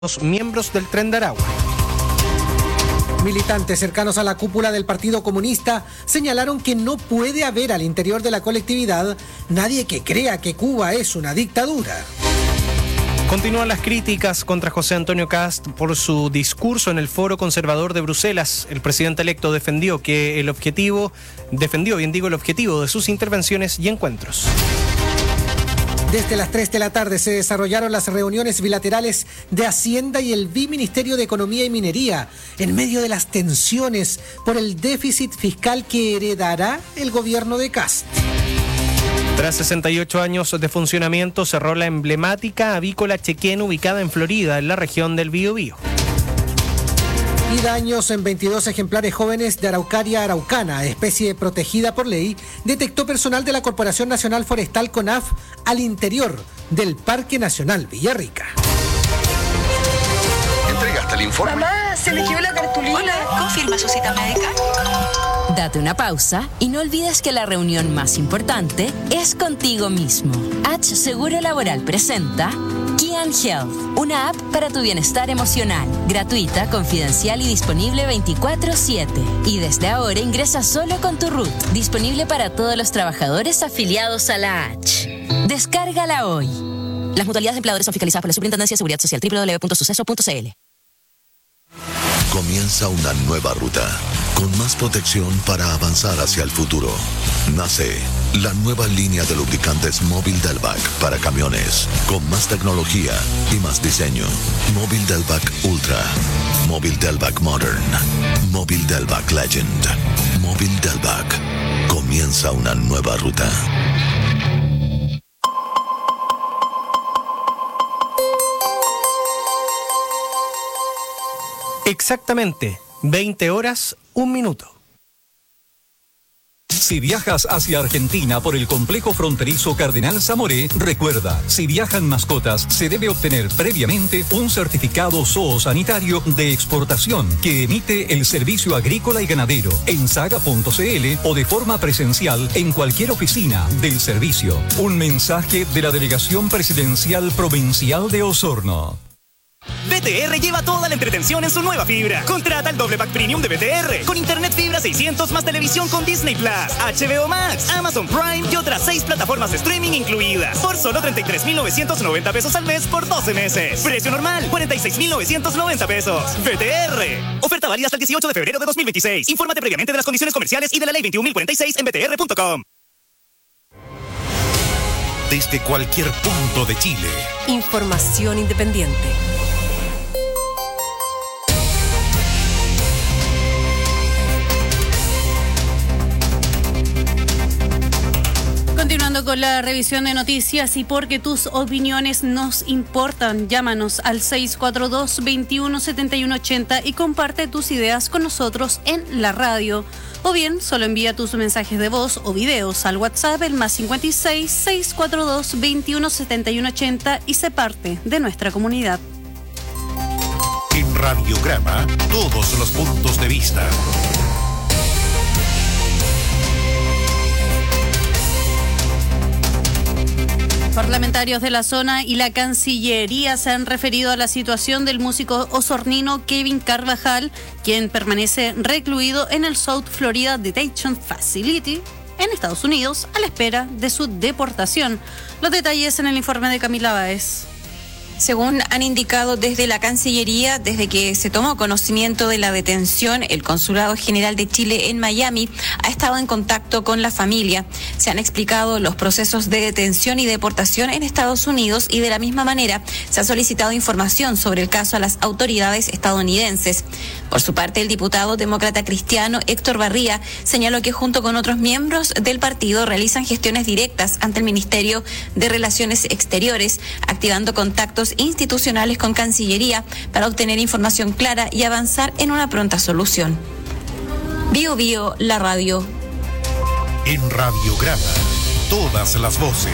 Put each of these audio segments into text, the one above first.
los miembros del Tren de Aragua. Militantes cercanos a la cúpula del Partido Comunista señalaron que no puede haber al interior de la colectividad nadie que crea que Cuba es una dictadura. Continúan las críticas contra José Antonio Kast por su discurso en el Foro Conservador de Bruselas. El presidente electo defendió el objetivo de sus intervenciones y encuentros. Desde las 3 de la tarde se desarrollaron las reuniones bilaterales de Hacienda y el Biministerio de Economía y Minería, en medio de las tensiones por el déficit fiscal que heredará el gobierno de Kast. Tras 68 años de funcionamiento, cerró la emblemática avícola Chequén ubicada en Florida, en la región del Biobío. Y daños en 22 ejemplares jóvenes de Araucaria araucana, especie protegida por ley, detectó personal de la Corporación Nacional Forestal CONAF al interior del Parque Nacional Villarrica. ¿Entregaste el informe? Mamá, se le quedó la cartulina. Hola, ¿confirma su cita médica? Date una pausa y no olvides que la reunión más importante es contigo mismo. H Seguro Laboral presenta Key & Health, una app para tu bienestar emocional, gratuita, confidencial y disponible 24/7. Y desde ahora ingresa solo con tu RUT, disponible para todos los trabajadores afiliados a la H. Descárgala hoy. Las mutualidades de empleadores son fiscalizadas por la Superintendencia de Seguridad Social, www.suceso.cl. Comienza una nueva ruta, con más protección para avanzar hacia el futuro. Nace la nueva línea de lubricantes Móvil Delvac para camiones, con más tecnología y más diseño. Móvil Delvac Ultra, Móvil Delvac Modern, Móvil Delvac Legend, Móvil Delvac. Comienza una nueva ruta. Exactamente, 20 horas, 1 minuto. Si viajas hacia Argentina por el complejo fronterizo Cardenal Zamoré, recuerda, si viajan mascotas, se debe obtener previamente un certificado zoosanitario de exportación que emite el Servicio Agrícola y Ganadero en saga.cl o de forma presencial en cualquier oficina del servicio. Un mensaje de la Delegación Presidencial Provincial de Osorno. BTR lleva toda la entretención en su nueva fibra. Contrata el doble pack premium de BTR con internet fibra 600 más televisión con Disney Plus, HBO Max, Amazon Prime y otras 6 plataformas de streaming incluidas por solo 33,990 pesos al mes por 12 meses. Precio normal 46,990 pesos. BTR. Oferta válida hasta el 18 de febrero de 2026. Infórmate previamente de las condiciones comerciales y de la ley 21.046 en btr.com. Desde cualquier punto de Chile. Información independiente. Continuando con la revisión de noticias y porque tus opiniones nos importan, llámanos al 642-217180 y comparte tus ideas con nosotros en la radio. O bien, solo envía tus mensajes de voz o videos al WhatsApp el +56 642 217180 y sé parte de nuestra comunidad. En Radiograma, todos los puntos de vista. Parlamentarios de la zona y la Cancillería se han referido a la situación del músico osornino Kevin Carvajal, quien permanece recluido en el South Florida Detention Facility en Estados Unidos a la espera de su deportación. Los detalles en el informe de Camila Báez. Según han indicado desde la Cancillería, desde que se tomó conocimiento de la detención, el Consulado General de Chile en Miami ha estado en contacto con la familia. Se han explicado los procesos de detención y deportación en Estados Unidos y de la misma manera se ha solicitado información sobre el caso a las autoridades estadounidenses. Por su parte, el diputado demócrata cristiano Héctor Barría señaló que junto con otros miembros del partido realizan gestiones directas ante el Ministerio de Relaciones Exteriores, activando contactos institucionales con Cancillería para obtener información clara y avanzar en una pronta solución. Bio Bio, la radio. En Radiograma, todas las voces.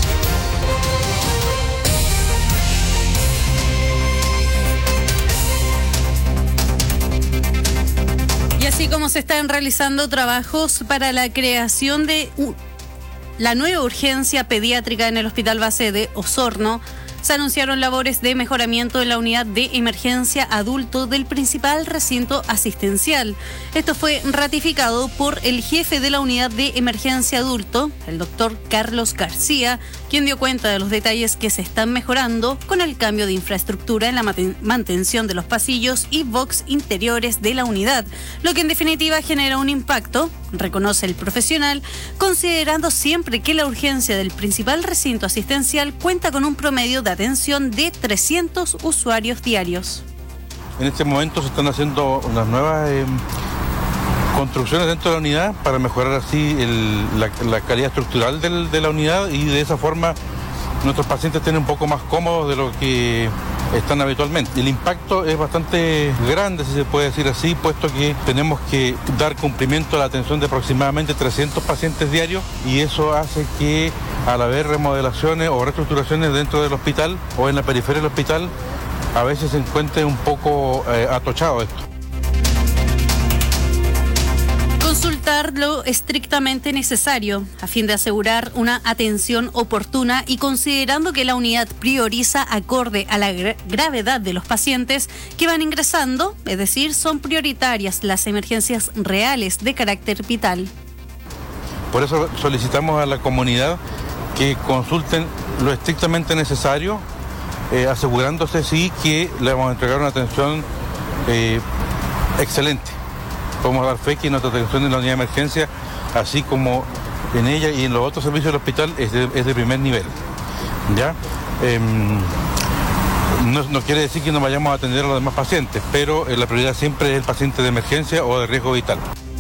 Y así como se están realizando trabajos para la creación de la nueva urgencia pediátrica en el Hospital Base de Osorno, Se anunciaron labores de mejoramiento en la unidad de emergencia adulto del principal recinto asistencial. Esto fue ratificado por el jefe de la unidad de emergencia adulto, el doctor Carlos García, quien dio cuenta de los detalles que se están mejorando con el cambio de infraestructura en la mantención de los pasillos y box interiores de la unidad, lo que en definitiva genera un impacto, reconoce el profesional, considerando siempre que la urgencia del principal recinto asistencial cuenta con un promedio de atención de 300 usuarios diarios. En este momento se están haciendo unas nuevas construcciones dentro de la unidad para mejorar así la calidad estructural de la unidad, y de esa forma nuestros pacientes estén un poco más cómodos de lo que están habitualmente. El impacto es bastante grande, si se puede decir así, puesto que tenemos que dar cumplimiento a la atención de aproximadamente 300 pacientes diarios, y eso hace que al haber remodelaciones o reestructuraciones dentro del hospital o en la periferia del hospital, a veces se encuentre un poco atochado esto. Consultar lo estrictamente necesario a fin de asegurar una atención oportuna y considerando que la unidad prioriza acorde a la gravedad de los pacientes que van ingresando, es decir, son prioritarias las emergencias reales de carácter vital. Por eso solicitamos a la comunidad que consulten lo estrictamente necesario, asegurándose sí que le vamos a entregar una atención excelente. Podemos dar fe que nuestra atención en la unidad de emergencia, así como en ella y en los otros servicios del hospital, es de primer nivel. ¿Ya? No quiere decir que no vayamos a atender a los demás pacientes, pero la prioridad siempre es el paciente de emergencia o de riesgo vital.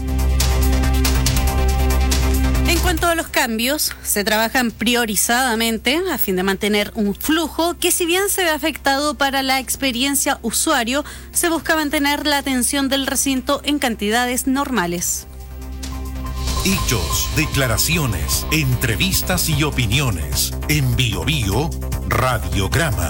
En cuanto a los cambios, se trabajan priorizadamente a fin de mantener un flujo que, si bien se ve afectado para la experiencia usuario, se busca mantener la atención del recinto en cantidades normales. Hechos, declaraciones, entrevistas y opiniones. En Bio Bio, Radiograma.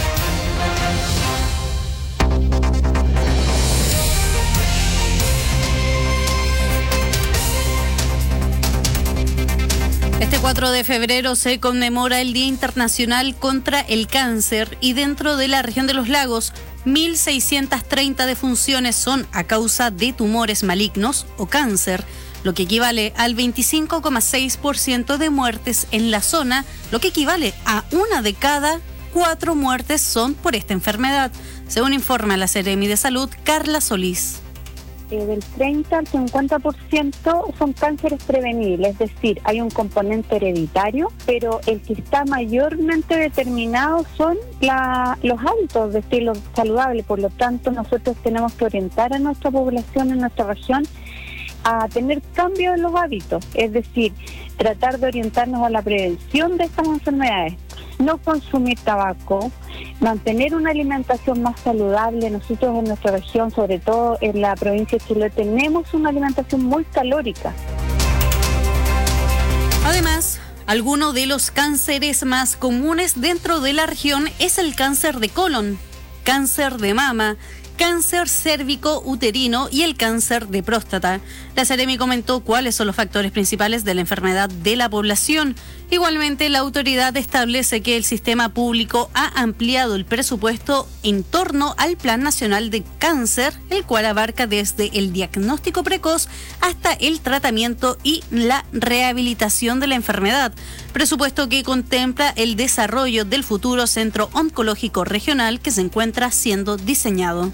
Este 4 de febrero se conmemora el Día Internacional contra el Cáncer, y dentro de la región de los lagos, 1.630 defunciones son a causa de tumores malignos o cáncer, lo que equivale al 25,6% de muertes en la zona, lo que equivale a 1 de cada 4 muertes son por esta enfermedad, según informa la Seremi de Salud, Carla Solís. Del 30 al 50% son cánceres prevenibles, es decir, hay un componente hereditario, pero el que está mayormente determinado son los hábitos de estilo saludable. Por lo tanto, nosotros tenemos que orientar a nuestra población en nuestra región a tener cambios en los hábitos, es decir, tratar de orientarnos a la prevención de estas enfermedades. No consumir tabaco, mantener una alimentación más saludable. Nosotros en nuestra región, sobre todo en la provincia de Chiloé, tenemos una alimentación muy calórica. Además, alguno de los cánceres más comunes dentro de la región es el cáncer de colon, cáncer de mama, cáncer cérvico-uterino y el cáncer de próstata. La Seremi comentó cuáles son los factores principales de la enfermedad de la población. Igualmente, la autoridad establece que el sistema público ha ampliado el presupuesto en torno al Plan Nacional de Cáncer, el cual abarca desde el diagnóstico precoz hasta el tratamiento y la rehabilitación de la enfermedad. Presupuesto que contempla el desarrollo del futuro Centro Oncológico Regional que se encuentra siendo diseñado.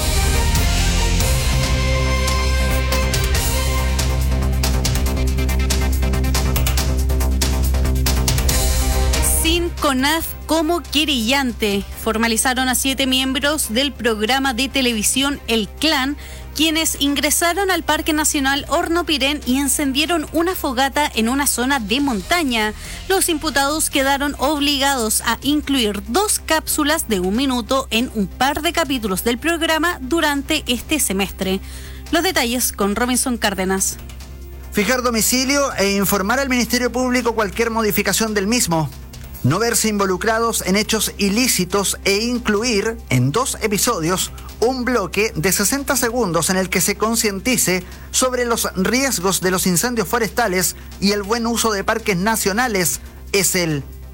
CONAF como querellante. Formalizaron a 7 miembros del programa de televisión El Clan, quienes ingresaron al Parque Nacional Hornopirén y encendieron una fogata en una zona de montaña. Los imputados quedaron obligados a incluir 2 cápsulas de 1 minuto en un par de capítulos del programa durante este semestre. Los detalles con Robinson Cárdenas. Fijar domicilio e informar al Ministerio Público cualquier modificación del mismo. No verse involucrados en hechos ilícitos e incluir en 2 episodios un bloque de 60 segundos en el que se concientice sobre los riesgos de los incendios forestales y el buen uso de parques nacionales es el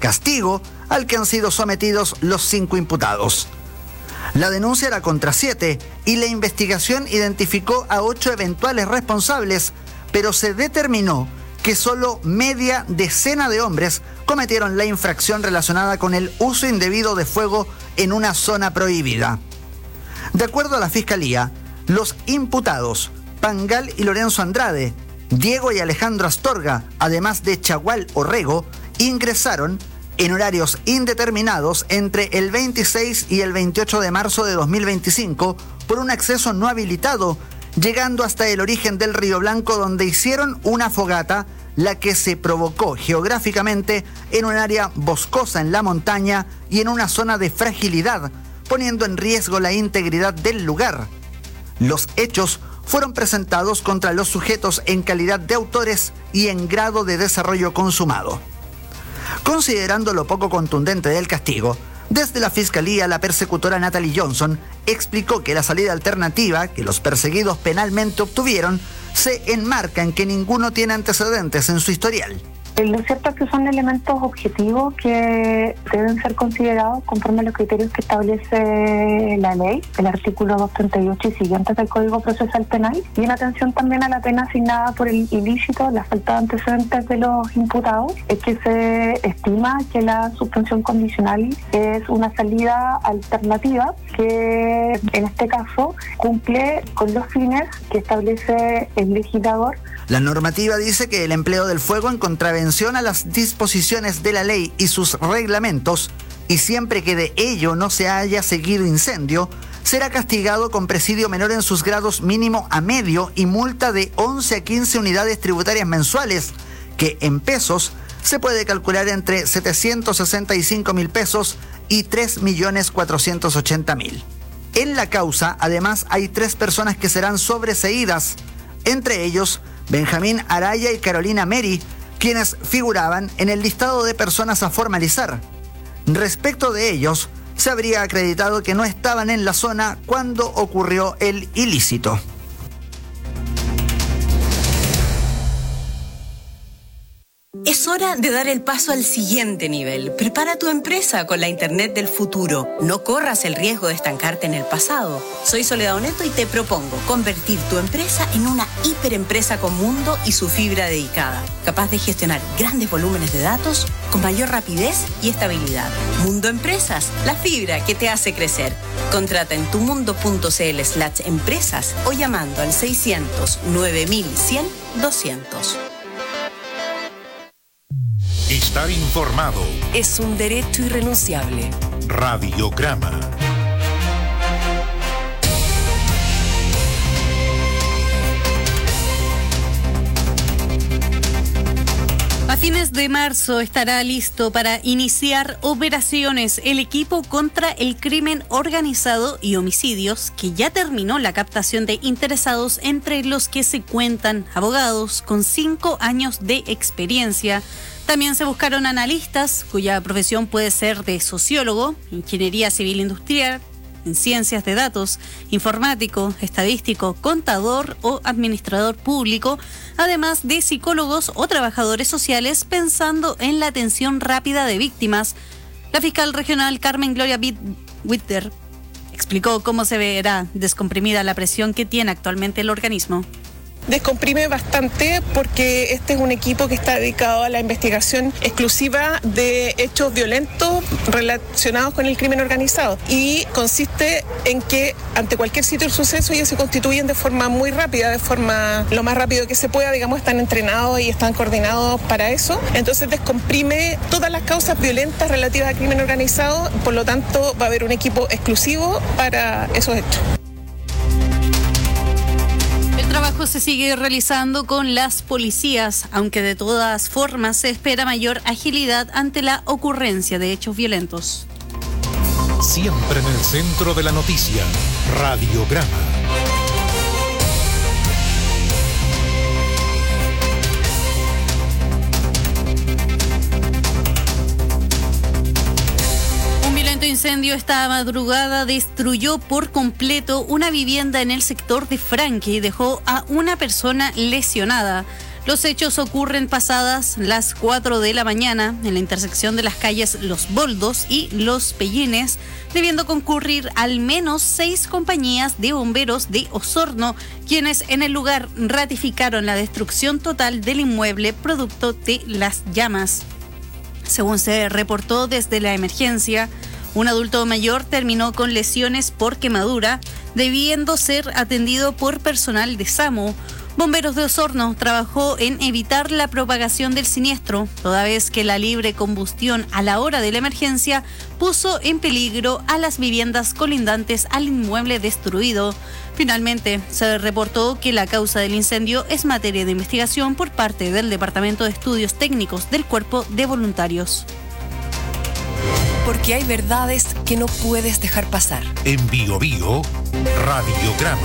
castigo al que han sido sometidos los 5 imputados. La denuncia era contra 7 y la investigación identificó a 8 eventuales responsables, pero se determinó que solo media decena de hombres cometieron la infracción relacionada con el uso indebido de fuego en una zona prohibida. De acuerdo a la Fiscalía, los imputados Pangal y Lorenzo Andrade, Diego y Alejandro Astorga, además de Chagual Orrego, ingresaron en horarios indeterminados entre el 26 y el 28 de marzo de 2025 por un acceso no habilitado, llegando hasta el origen del Río Blanco, donde hicieron una fogata, la que se provocó geográficamente en un área boscosa en la montaña y en una zona de fragilidad, poniendo en riesgo la integridad del lugar. Los hechos fueron presentados contra los sujetos en calidad de autores y en grado de desarrollo consumado. Considerando lo poco contundente del castigo, desde la Fiscalía, la persecutora Natalie Johnson explicó que la salida alternativa que los perseguidos penalmente obtuvieron se enmarca en que ninguno tiene antecedentes en su historial. Lo cierto es que son elementos objetivos que deben ser considerados conforme a los criterios que establece la ley, el artículo 238 y siguientes del Código Procesal Penal, y en atención también a la pena asignada por el ilícito, la falta de antecedentes de los imputados, es que se estima que la suspensión condicional es una salida alternativa que en este caso cumple con los fines que establece el legislador. La normativa dice que el empleo del fuego en contravención a las disposiciones de la ley y sus reglamentos, y siempre que de ello no se haya seguido incendio, será castigado con presidio menor en sus grados mínimo a medio y multa de 11 a 15 unidades tributarias mensuales, que en pesos se puede calcular entre 765.000 pesos y 3.480.000. En la causa, además, hay 3 personas que serán sobreseídas, entre ellos Benjamín Araya y Carolina Meri, quienes figuraban en el listado de personas a formalizar. Respecto de ellos, se habría acreditado que no estaban en la zona cuando ocurrió el ilícito. Es hora de dar el paso al siguiente nivel. Prepara tu empresa con la Internet del futuro. No corras el riesgo de estancarte en el pasado. Soy Soledad Oneto y te propongo convertir tu empresa en una hiperempresa con Mundo y su fibra dedicada, capaz de gestionar grandes volúmenes de datos con mayor rapidez y estabilidad. Mundo Empresas, la fibra que te hace crecer. Contrata en tumundo.cl/empresas o llamando al 600 9100 200. Estar informado es un derecho irrenunciable. Radiograma. A fines de marzo estará listo para iniciar operaciones el equipo contra el crimen organizado y homicidios, que ya terminó la captación de interesados, entre los que se cuentan abogados con 5 años de experiencia. También se buscaron analistas, cuya profesión puede ser de sociólogo, ingeniería civil industrial, en ciencias de datos, informático, estadístico, contador o administrador público, además de psicólogos o trabajadores sociales, pensando en la atención rápida de víctimas. La fiscal regional Carmen Gloria Witter explicó cómo se verá descomprimida la presión que tiene actualmente el organismo. Descomprime bastante porque este es un equipo que está dedicado a la investigación exclusiva de hechos violentos relacionados con el crimen organizado, y consiste en que ante cualquier sitio del suceso ellos se constituyen de forma muy rápida, de forma lo más rápido que se pueda, digamos, están entrenados y están coordinados para eso. Entonces descomprime todas las causas violentas relativas al crimen organizado, por lo tanto va a haber un equipo exclusivo para esos hechos. El trabajo se sigue realizando con las policías, aunque de todas formas se espera mayor agilidad ante la ocurrencia de hechos violentos. Siempre en el centro de la noticia, Radiograma. Incendio esta madrugada destruyó por completo una vivienda en el sector de Franque y dejó a una persona lesionada. Los hechos ocurren pasadas las 4 de la mañana en la intersección de las calles Los Boldos y Los Pellines, debiendo concurrir al menos 6 compañías de bomberos de Osorno, quienes en el lugar ratificaron la destrucción total del inmueble producto de las llamas. Según se reportó desde la emergencia, un adulto mayor terminó con lesiones por quemadura, debiendo ser atendido por personal de SAMU. Bomberos de Osorno trabajó en evitar la propagación del siniestro, toda vez que la libre combustión a la hora de la emergencia puso en peligro a las viviendas colindantes al inmueble destruido. Finalmente, se reportó que la causa del incendio es materia de investigación por parte del Departamento de Estudios Técnicos del Cuerpo de Voluntarios. Porque hay verdades que no puedes dejar pasar. En Bio Bio, Radiograma.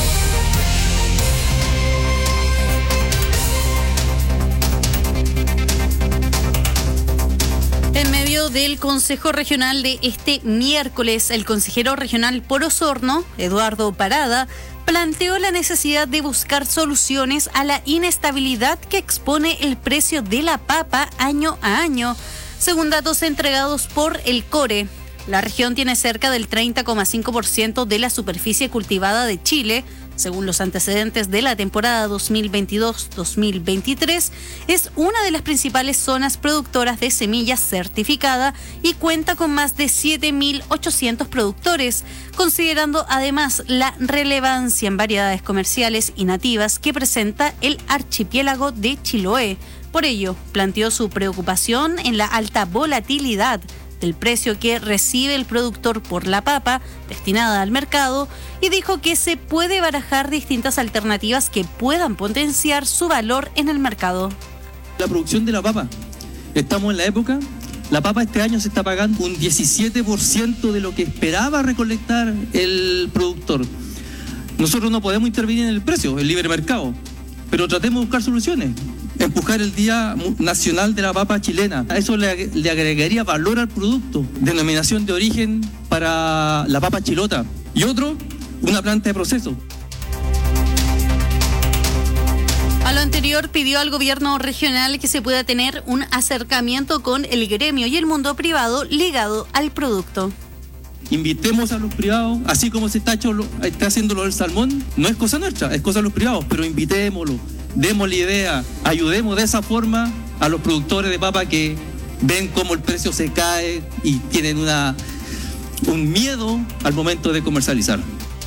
En medio del Consejo Regional de este miércoles, el consejero regional por Osorno, Eduardo Parada, planteó la necesidad de buscar soluciones a la inestabilidad que expone el precio de la papa año a año. Según datos entregados por el CORE, la región tiene cerca del 30,5% de la superficie cultivada de Chile. Según los antecedentes de la temporada 2022-2023, es una de las principales zonas productoras de semillas certificada y cuenta con más de 7.800 productores, considerando además la relevancia en variedades comerciales y nativas que presenta el archipiélago de Chiloé. Por ello, planteó su preocupación en la alta volatilidad del precio que recibe el productor por la papa destinada al mercado y dijo que se puede barajar distintas alternativas que puedan potenciar su valor en el mercado. La producción de la papa. Estamos en la época, la papa este año se está pagando un 17% de lo que esperaba recolectar el productor. Nosotros no podemos intervenir en el precio, el libre mercado, pero tratemos de buscar soluciones. Empujar el Día Nacional de la Papa Chilena. A eso le agregaría valor al producto. Denominación de origen para la papa chilota. Y otro, una planta de proceso. A lo anterior, pidió al gobierno regional que se pueda tener un acercamiento con el gremio y el mundo privado ligado al producto. Invitemos a los privados, así como se está haciendo lo del salmón. No es cosa nuestra, es cosa de los privados, pero invitémoslo. Demos la idea, ayudemos de esa forma a los productores de papa que ven cómo el precio se cae y tienen un miedo al momento de comercializar.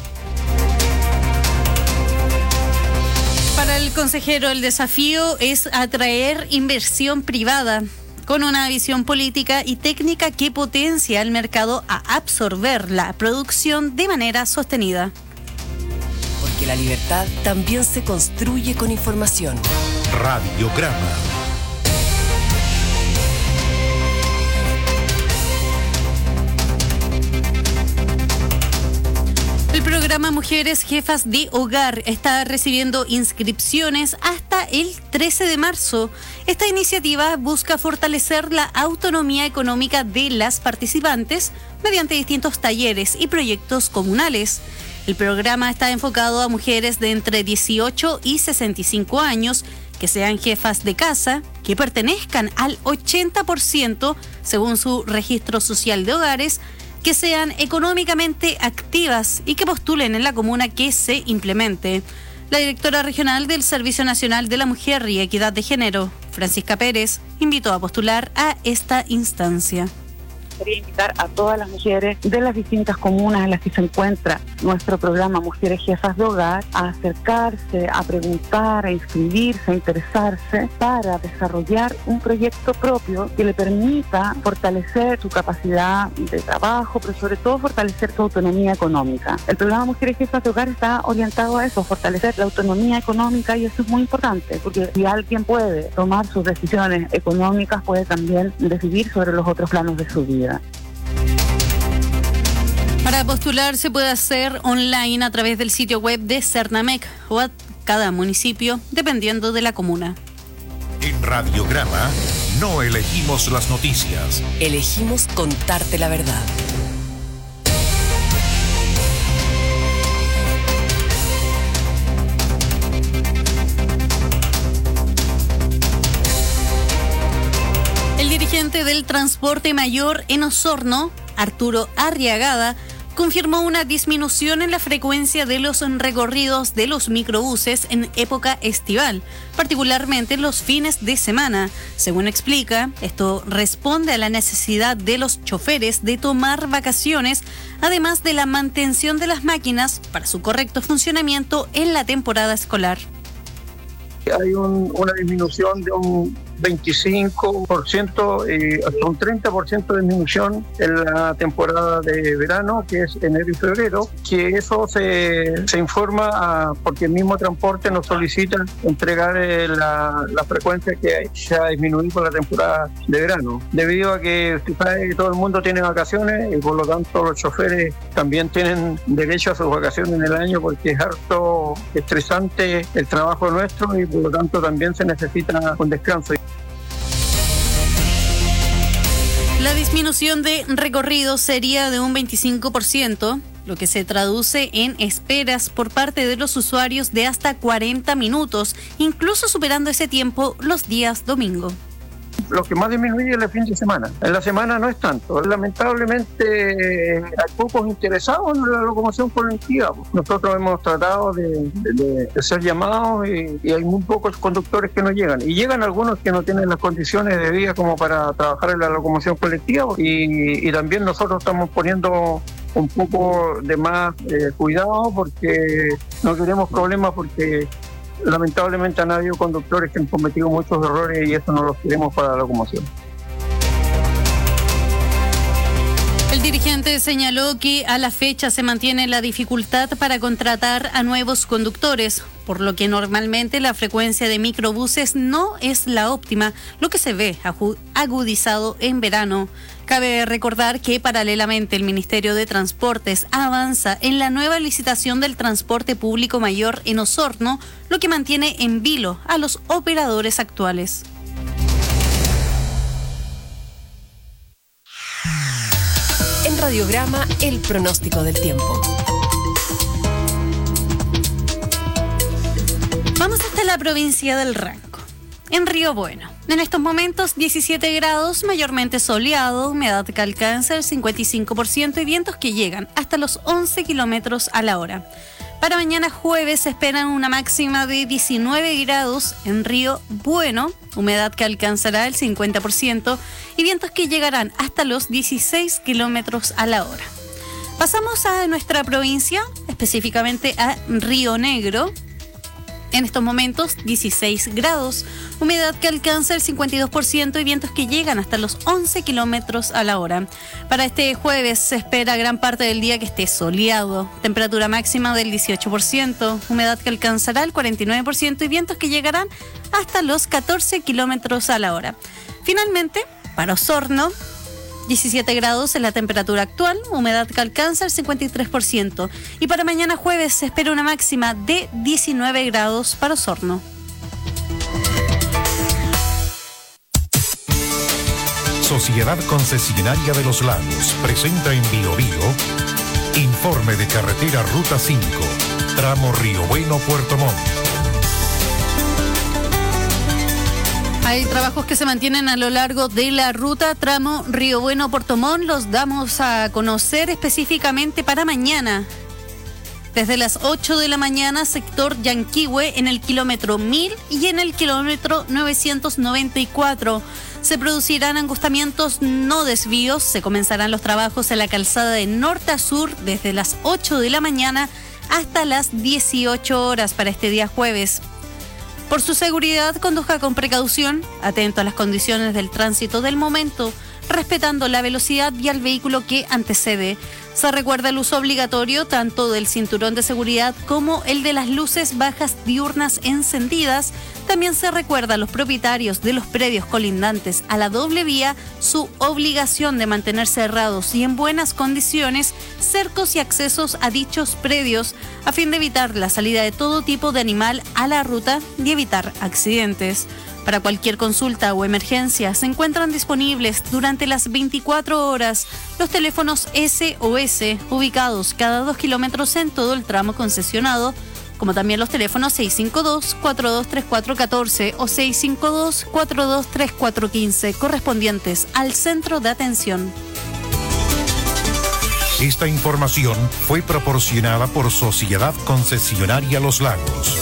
Para el consejero, el desafío es atraer inversión privada con una visión política y técnica que potencia al mercado a absorber la producción de manera sostenida. Porque la libertad también se construye con información. Radiograma. El programa Mujeres Jefas de Hogar está recibiendo inscripciones hasta el 13 de marzo. Esta iniciativa busca fortalecer la autonomía económica de las participantes mediante distintos talleres y proyectos comunales. El programa está enfocado a mujeres de entre 18 y 65 años que sean jefas de casa, que pertenezcan al 80% según su registro social de hogares, que sean económicamente activas y que postulen en la comuna que se implemente. La directora regional del Servicio Nacional de la Mujer y Equidad de Género, Francisca Pérez, invitó a postular a esta instancia. Quería invitar a todas las mujeres de las distintas comunas en las que se encuentra nuestro programa Mujeres Jefas de Hogar a acercarse, a preguntar, a inscribirse, a interesarse para desarrollar un proyecto propio que le permita fortalecer su capacidad de trabajo, pero sobre todo fortalecer su autonomía económica. El programa Mujeres Jefas de Hogar está orientado a eso, fortalecer la autonomía económica, y eso es muy importante porque si alguien puede tomar sus decisiones económicas, puede también decidir sobre los otros planos de su vida. Para postular se puede hacer online a través del sitio web de Cernamec o a cada municipio, dependiendo de la comuna. En Radiograma no elegimos las noticias. Elegimos contarte la verdad. gerente del transporte mayor en Osorno, Arturo Arriagada, confirmó una disminución en la frecuencia de los recorridos de los microbuses en época estival, particularmente los fines de semana. Según explica, esto responde a la necesidad de los choferes de tomar vacaciones, además de la mantención de las máquinas para su correcto funcionamiento en la temporada escolar. Hay una disminución de un 25% hasta un 30% de disminución en la temporada de verano, que es enero y febrero, que eso se informa porque el mismo transporte nos solicita entregar la frecuencia que se ha disminuido por la temporada de verano, debido a que todo el mundo tiene vacaciones y por lo tanto los choferes también tienen derecho a sus vacaciones en el año, porque es harto estresante el trabajo nuestro y por lo tanto también se necesita un descanso. La disminución de recorrido sería de un 25%, lo que se traduce en esperas por parte de los usuarios de hasta 40 minutos, incluso superando ese tiempo los días domingo. Lo que más disminuye es el fin de semana. En la semana no es tanto. Lamentablemente hay pocos interesados en la locomoción colectiva. Nosotros hemos tratado de ser llamados y hay muy pocos conductores que no llegan. Y llegan algunos que no tienen las condiciones de vida como para trabajar en la locomoción colectiva. Y también nosotros estamos poniendo un poco de más cuidado porque no queremos problemas, porque lamentablemente han habido conductores que han cometido muchos errores y eso no los queremos para la locomoción. El dirigente señaló que a la fecha se mantiene la dificultad para contratar a nuevos conductores, por lo que normalmente la frecuencia de microbuses no es la óptima, lo que se ve agudizado en verano. Cabe recordar que paralelamente el Ministerio de Transportes avanza en la nueva licitación del transporte público mayor en Osorno, lo que mantiene en vilo a los operadores actuales. En Radiograma, el pronóstico del tiempo. Vamos hasta la provincia del Ranco. En Río Bueno, en estos momentos 17 grados, mayormente soleado, humedad que alcanza el 55% y vientos que llegan hasta los 11 kilómetros a la hora. Para mañana jueves se esperan una máxima de 19 grados en Río Bueno, humedad que alcanzará el 50% y vientos que llegarán hasta los 16 kilómetros a la hora. Pasamos a nuestra provincia, específicamente a Río Negro. En estos momentos, 16 grados, humedad que alcanza el 52% y vientos que llegan hasta los 11 kilómetros a la hora. Para este jueves se espera gran parte del día que esté soleado, temperatura máxima del 18%, humedad que alcanzará el 49% y vientos que llegarán hasta los 14 kilómetros a la hora. Finalmente, para Osorno, 17 grados es la temperatura actual, humedad que alcanza el 53%. Y para mañana jueves se espera una máxima de 19 grados para Osorno. Sociedad Concesionaria de los Lagos presenta en Bio Bio informe de carretera Ruta 5, tramo Río Bueno-Puerto Montt. Hay trabajos que se mantienen a lo largo de la ruta tramo Río Bueno-Puerto Montt. Los damos a conocer específicamente para mañana. Desde las 8 de la mañana, sector Yanquihue en el kilómetro 1000 y en el kilómetro 994. Se producirán angostamientos, no desvíos. Se comenzarán los trabajos en la calzada de norte a sur desde las 8 de la mañana hasta las 18 horas para este día jueves. Por su seguridad, conduzca con precaución, atento a las condiciones del tránsito del momento, respetando la velocidad y al vehículo que antecede. Se recuerda el uso obligatorio tanto del cinturón de seguridad como el de las luces bajas diurnas encendidas. También se recuerda a los propietarios de los predios colindantes a la doble vía su obligación de mantener cerrados y en buenas condiciones cercos y accesos a dichos predios a fin de evitar la salida de todo tipo de animal a la ruta y evitar accidentes. Para cualquier consulta o emergencia se encuentran disponibles durante las 24 horas los teléfonos SOS ubicados cada 2 kilómetros en todo el tramo concesionado como también los teléfonos 652-423414 o 652-423415, correspondientes al centro de atención. Esta información fue proporcionada por Sociedad Concesionaria Los Lagos.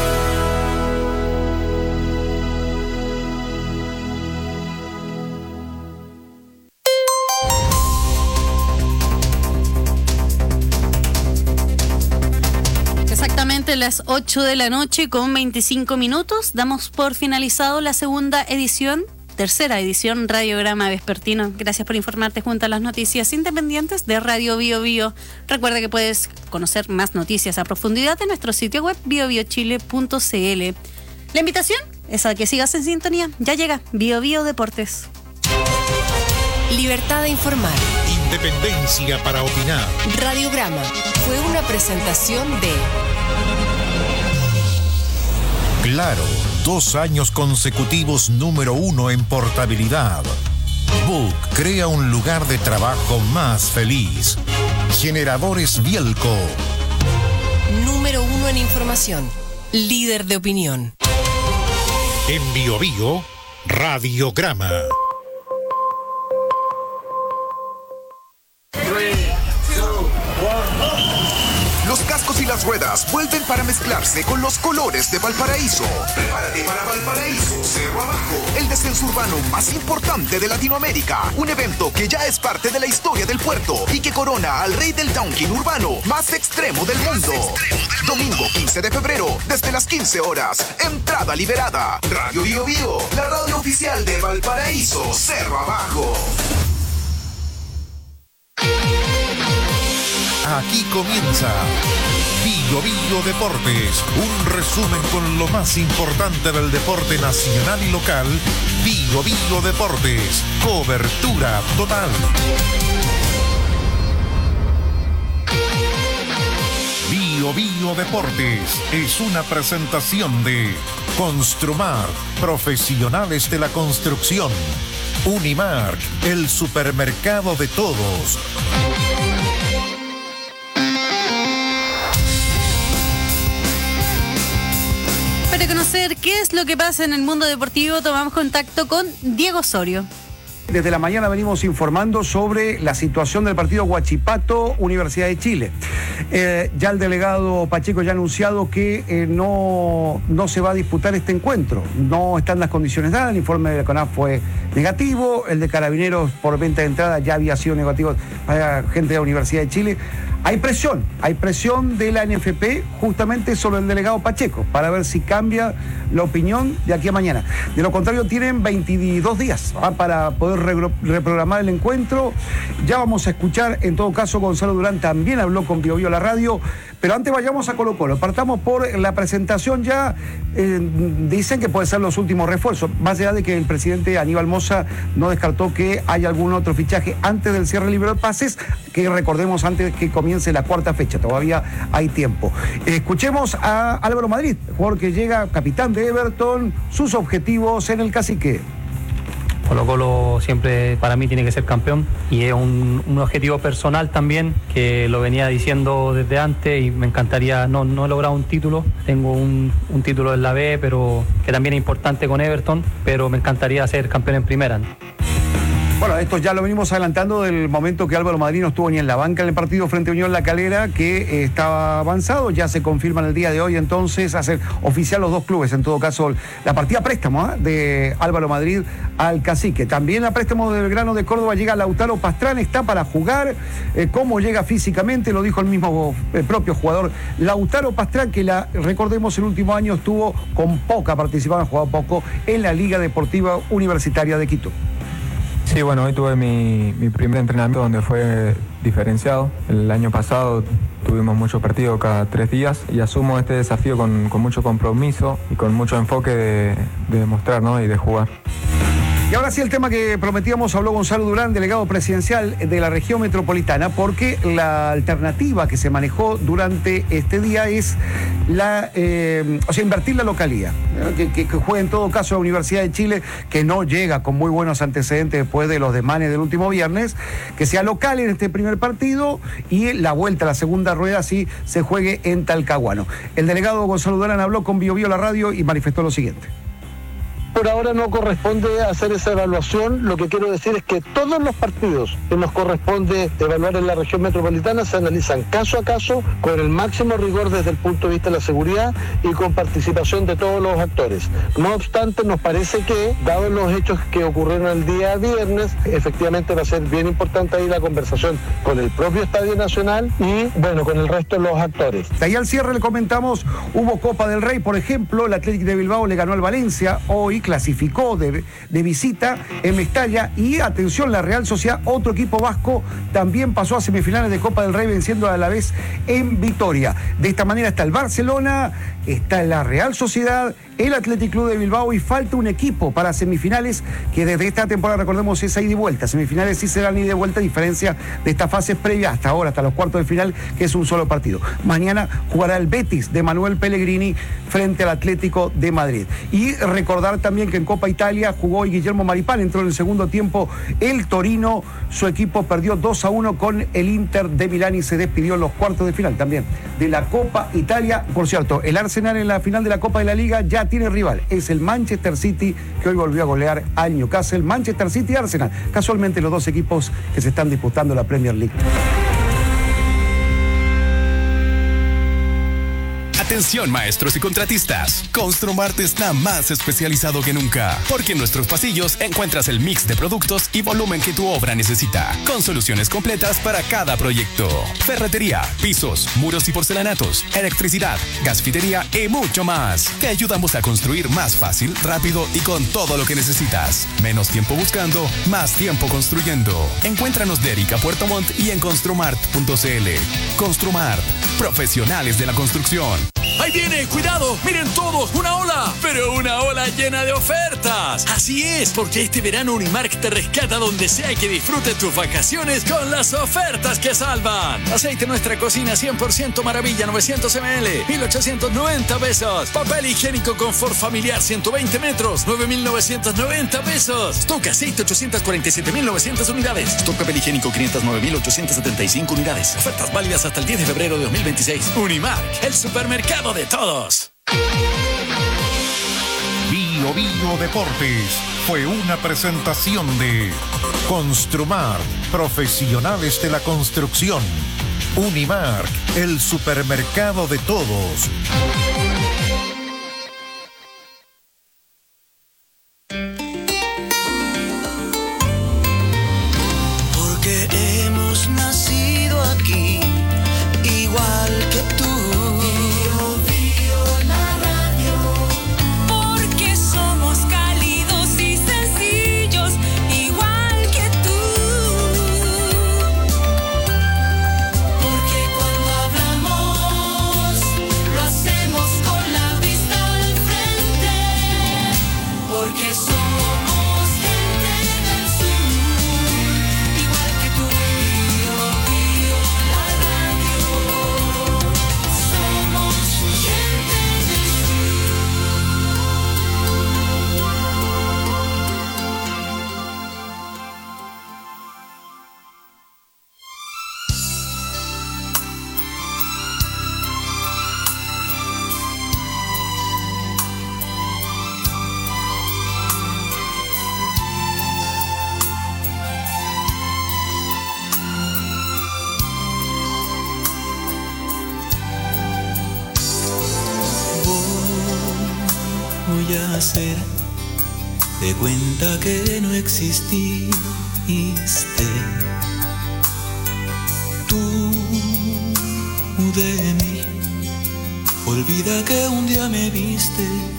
Exactamente las 8 de la noche con 25 minutos. Damos por finalizado la tercera edición Radiograma Vespertino. Gracias por informarte junto a las noticias independientes de Radio Bio Bio. Recuerda que puedes conocer más noticias a profundidad en nuestro sitio web biobiochile.cl. La invitación es a que sigas en sintonía. Ya llega Bio Bio Deportes. Libertad de informar. Independencia para opinar. Radiograma fue una presentación de Claro, 2 años consecutivos número 1 en portabilidad. Book crea un lugar de trabajo más feliz. Generadores Bielco. Número 1 en información. Líder de opinión. En Bio Bio, Radiograma. Los cascos y las ruedas vuelven para mezclarse con los colores de Valparaíso. Prepárate para Valparaíso, Cerro Abajo, el descenso urbano más importante de Latinoamérica. Un evento que ya es parte de la historia del puerto y que corona al rey del downhill urbano más extremo del mundo. Domingo 15 de febrero, desde las 15 horas. Entrada liberada. Radio Bio Bio, la radio oficial de Valparaíso, Cerro Abajo. Aquí comienza Bio Bio Deportes, un resumen con lo más importante del deporte nacional y local. Bio Bio Deportes, cobertura total. Bio Bio Deportes es una presentación de Construmar, profesionales de la construcción. Unimark, el supermercado de todos. Para conocer qué es lo que pasa en el mundo deportivo, tomamos contacto con Diego Osorio. Desde la mañana venimos informando sobre la situación del partido Huachipato, Universidad de Chile. Ya el delegado Pacheco ya ha anunciado que no se va a disputar este encuentro. No están las condiciones dadas, el informe de la CONAF fue negativo, el de Carabineros por venta de entrada ya había sido negativo para gente de la Universidad de Chile. Hay presión de la NFP justamente sobre el delegado Pacheco para ver si cambia la opinión de aquí a mañana. De lo contrario, tienen 22 días para poder reprogramar el encuentro. Ya vamos a escuchar, en todo caso, Gonzalo Durán también habló con Bio Bio la radio, pero antes vayamos a Colo Colo. Partamos por la presentación ya. Dicen que pueden ser los últimos refuerzos, más allá de que el presidente Aníbal Mosa no descartó que haya algún otro fichaje antes del cierre libre de pases, que recordemos antes que comience la cuarta fecha, todavía hay tiempo. Escuchemos a Álvaro Madrid, jugador que llega, capitán de Everton, sus objetivos en el Cacique. Colo Colo siempre para mí tiene que ser campeón y es un objetivo personal también, que lo venía diciendo desde antes y me encantaría, no he logrado un título, tengo un título en la B, pero que también es importante con Everton, pero me encantaría ser campeón en primera. Bueno, esto ya lo venimos adelantando del momento que Álvaro Madrid no estuvo ni en la banca en el partido frente a Unión La Calera, que estaba avanzado, ya se confirma en el día de hoy, entonces hacer oficial los dos clubes, en todo caso la partida préstamo de Álvaro Madrid al Cacique. También a préstamo de Belgrano de Córdoba llega Lautaro Pastrán, está para jugar. Cómo llega físicamente lo dijo el mismo propio jugador Lautaro Pastrán, que recordemos el último año estuvo con poca participación, jugado poco en la Liga Deportiva Universitaria de Quito. Sí, bueno, hoy tuve mi primer entrenamiento donde fue diferenciado. El año pasado tuvimos muchos partidos cada 3 días y asumo este desafío con mucho compromiso y con mucho enfoque de demostrar, ¿no? Y de jugar. Y ahora sí, el tema que prometíamos, habló Gonzalo Durán, delegado presidencial de la región metropolitana, porque la alternativa que se manejó durante este día es invertir la localía, que juegue en todo caso la Universidad de Chile, que no llega con muy buenos antecedentes después de los desmanes del último viernes, que sea local en este primer partido y la vuelta a la segunda rueda sí se juegue en Talcahuano. El delegado Gonzalo Durán habló con Bio Bio la radio y manifestó lo siguiente. Por ahora no corresponde hacer esa evaluación. Lo que quiero decir es que todos los partidos que nos corresponde evaluar en la región metropolitana se analizan caso a caso, con el máximo rigor desde el punto de vista de la seguridad y con participación de todos los actores. No obstante, nos parece que, dados los hechos que ocurrieron el día viernes, efectivamente va a ser bien importante ahí la conversación con el propio Estadio Nacional y, bueno, con el resto de los actores. Ahí al cierre le comentamos, hubo Copa del Rey, por ejemplo, el Athletic de Bilbao le ganó al Valencia, hoy clasificó de visita en Mestalla y atención, la Real Sociedad, otro equipo vasco, también pasó a semifinales de Copa del Rey venciendo a la vez en Vitoria. De esta manera está el Barcelona, está la Real Sociedad, el Athletic Club de Bilbao y falta un equipo para semifinales que desde esta temporada, recordemos, es ida y vuelta. Semifinales sí serán ida y vuelta, a diferencia de estas fases previas hasta ahora, hasta los cuartos de final, que es un solo partido. Mañana jugará el Betis de Manuel Pellegrini frente al Atlético de Madrid. Y recordar también que en Copa Italia jugó hoy Guillermo Maripán, entró en el segundo tiempo el Torino, su equipo perdió 2-1 con el Inter de Milán y se despidió en los cuartos de final también de la Copa Italia. Por cierto, el Arsenal en la final de la Copa de la Liga ya tiene rival, es el Manchester City, que hoy volvió a golear al Newcastle. Manchester City y Arsenal, casualmente los dos equipos que se están disputando la Premier League. Atención, maestros y contratistas. Construmart está más especializado que nunca, porque en nuestros pasillos encuentras el mix de productos y volumen que tu obra necesita, con soluciones completas para cada proyecto. Ferretería, pisos, muros y porcelanatos, electricidad, gasfitería y mucho más. Te ayudamos a construir más fácil, rápido y con todo lo que necesitas. Menos tiempo buscando, más tiempo construyendo. Encuéntranos de Erika Puerto Montt y en construmart.cl. Construmart, profesionales de la construcción. ¡Ahí viene! ¡Cuidado! ¡Miren todos! ¡Una ola! ¡Pero una ola llena de ofertas! Así es, porque este verano Unimark te rescata donde sea y que disfrutes tus vacaciones con las ofertas que salvan. Aceite Nuestra Cocina 100% Maravilla 900 ml, 1,890 pesos. Papel higiénico Confort Familiar 120 metros, 9,990 pesos. Stock aceite 847,900 unidades. Stock papel higiénico 509,875 unidades. Ofertas válidas hasta el 10 de febrero de 2026. Unimark, el supermercado de todos. Bio Bio Deportes fue una presentación de Construmart, profesionales de la construcción. Unimark, el supermercado de todos. Porque hemos nacido aquí, igual que tú. Voy a hacer de cuenta que no exististe. Tú de mí, olvida que un día me viste.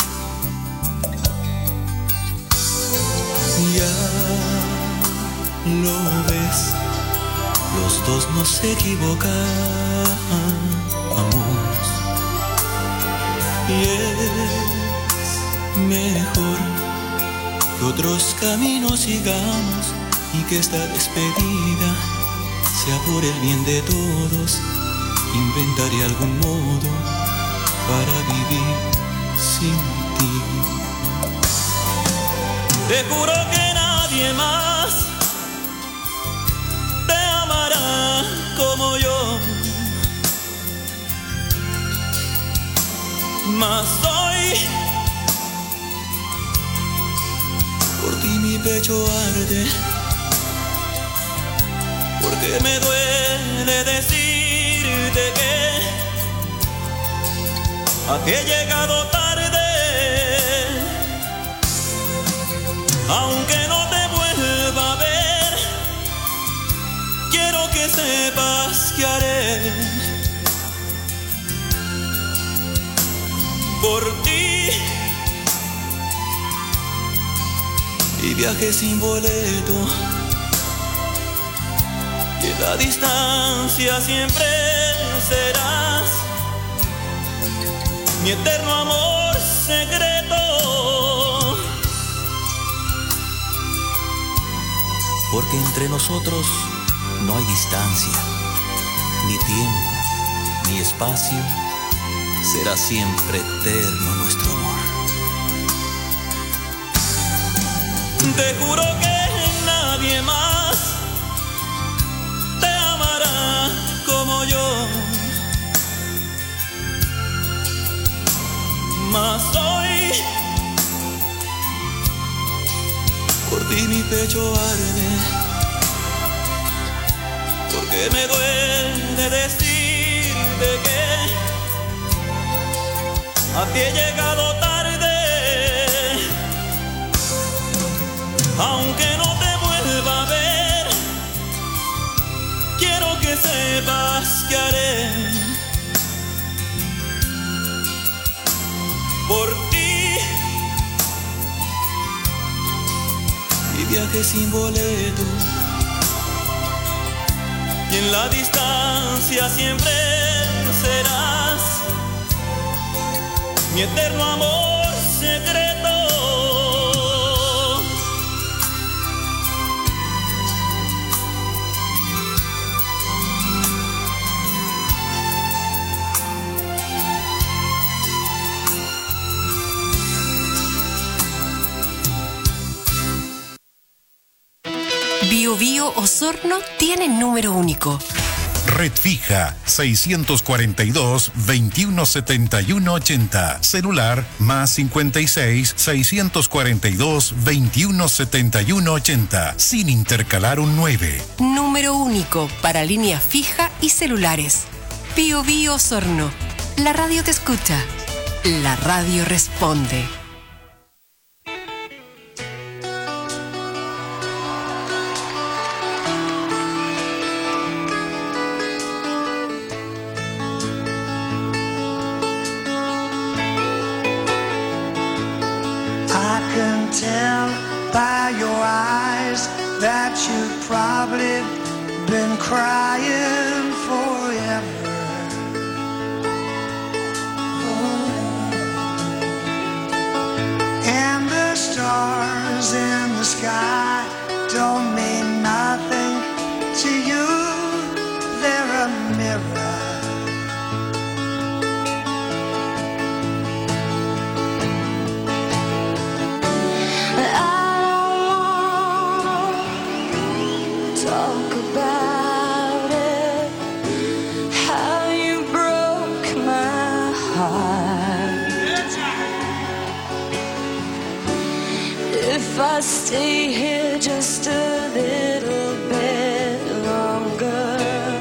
Ya lo ves, los dos nos equivocamos. Y es mejor que otros caminos sigamos y que esta despedida sea por el bien de todos. Inventaré algún modo para vivir sin ti. Te juro que nadie más te amará como yo. Mas hoy por ti mi pecho arde, porque me duele decirte que a ti he llegado tarde. Aunque no te vuelva a ver, quiero que sepas que haré por ti. Y viaje sin boleto, y en la distancia siempre serás mi eterno amor secreto. Porque entre nosotros no hay distancia, ni tiempo, ni espacio. Será siempre eterno nuestro amor. Te juro que nadie más te amará como yo. Mas hoy por ti mi pecho arde, porque me duele decirte que a ti he llegado tarde. Aunque no te vuelva a ver, quiero que sepas que haré por ti. Y viaje sin boleto, y en la distancia siempre serás mi eterno amor secreto. Bio Bio Osorno tiene número único. Red fija 642-217180. Celular más 56 642 217180. Sin intercalar un 9. Número único para línea fija y celulares. Bio Bio Osorno. La radio te escucha. La radio responde. Tell by your eyes that you've probably been crying forever. And the stars in the sky don't mean nothing to you. They're a mirror. Talk about it, how you broke my heart. If I stay here just a little bit longer,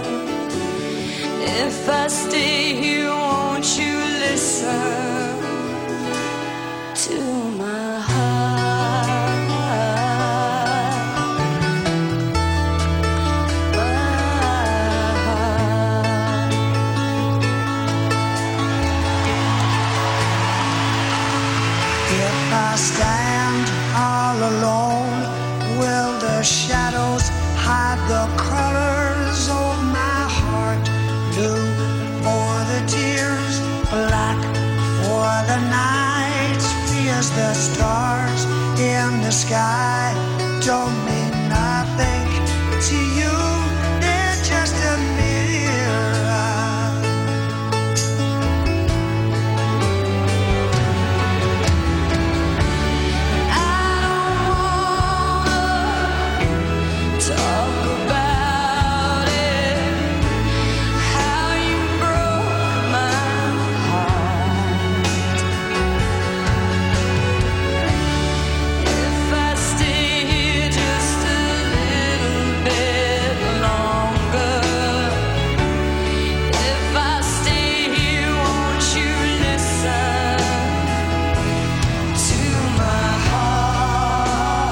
if I stay here, won't you listen to my heart? I stand all alone. Will the shadows hide the colors of my heart? Blue for the tears, black for the night. Fears the stars in the sky don't mean nothing to you. They're just a mirror. I don't wanna talk about it, how you broke my heart. If I stay here just a little bit longer, if I stay here, won't you listen to my heart?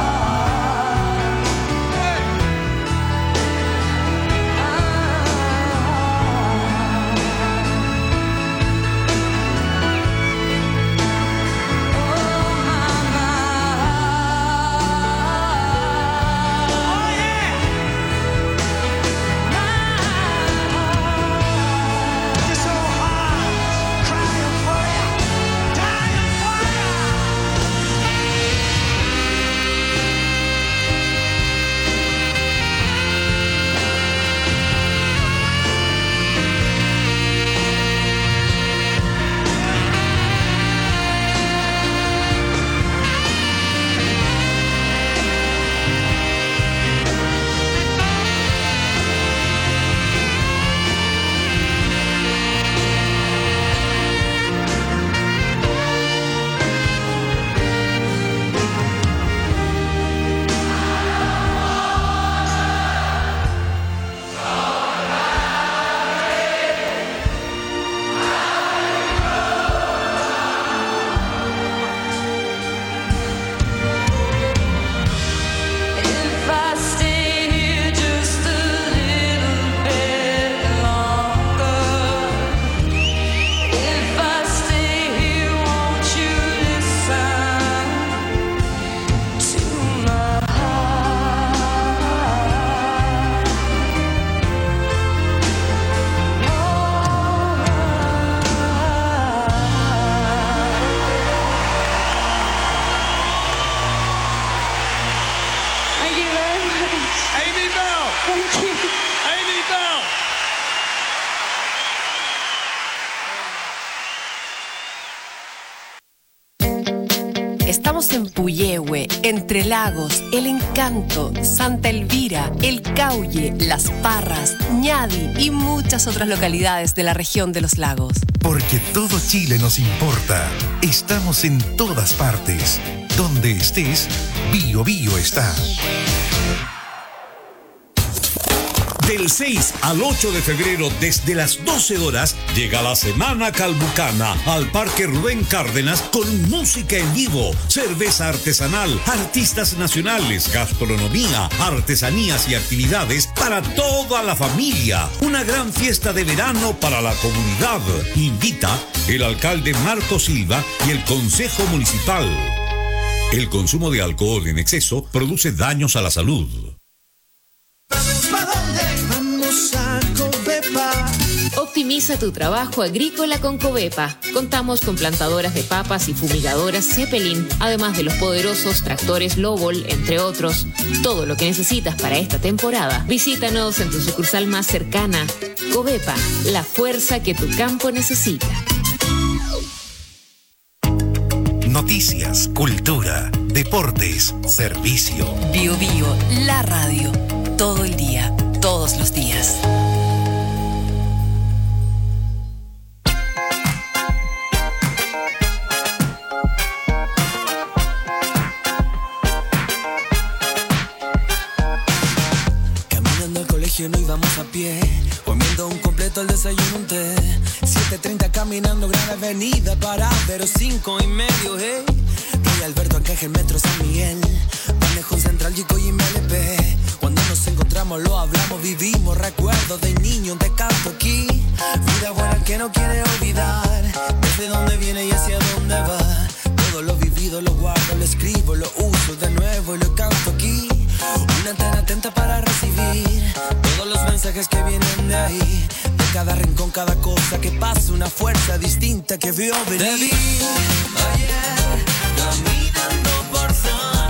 If I stay here just a little bit longer, if I stay here, won't you listen to my Thank you very much. Amy Bell. Thank you. Amy Bell. Estamos en Puyehue, Entre Lagos, El Encanto, Santa Elvira, El Cauye, Las Parras, Ñadi y muchas otras localidades de la región de los lagos. Porque todo Chile nos importa. Estamos en todas partes. Donde estés, Bio Bio está. Del 6 al 8 de febrero, desde las 12 horas, llega la Semana Calbucana al Parque Rubén Cárdenas con música en vivo, cerveza artesanal, artistas nacionales, gastronomía, artesanías y actividades para toda la familia. Una gran fiesta de verano para la comunidad. Invita el alcalde Marco Silva y el Consejo Municipal. El consumo de alcohol en exceso produce daños a la salud. Optimiza tu trabajo agrícola con Covepa. Contamos con plantadoras de papas y fumigadoras Zeppelin, además de los poderosos tractores Lobol, entre otros. Todo lo que necesitas para esta temporada. Visítanos en tu sucursal más cercana. Covepa, la fuerza que tu campo necesita. Noticias, cultura, deportes, servicio. Bio Bio, la radio. Todo el día, todos los días. No íbamos a pie, comiendo un completo el desayuno, un té. 7:30 caminando Gran Avenida para Vero 5:30, hey. Rey Alberto, Arcángel, Metro, San Miguel, Manejo Central, Chico y MLP. Cuando nos encontramos lo hablamos, vivimos recuerdos de niño, te canto aquí. Vida buena que no quiere olvidar, desde dónde viene y hacia dónde va. Todo lo vivido lo guardo, lo escribo, lo uso de nuevo y lo canto aquí. Una antena atenta para recibir todos los mensajes que vienen de ahí. De cada rincón, cada cosa que pasa, una fuerza distinta que vio venir. Te vi ayer caminando por San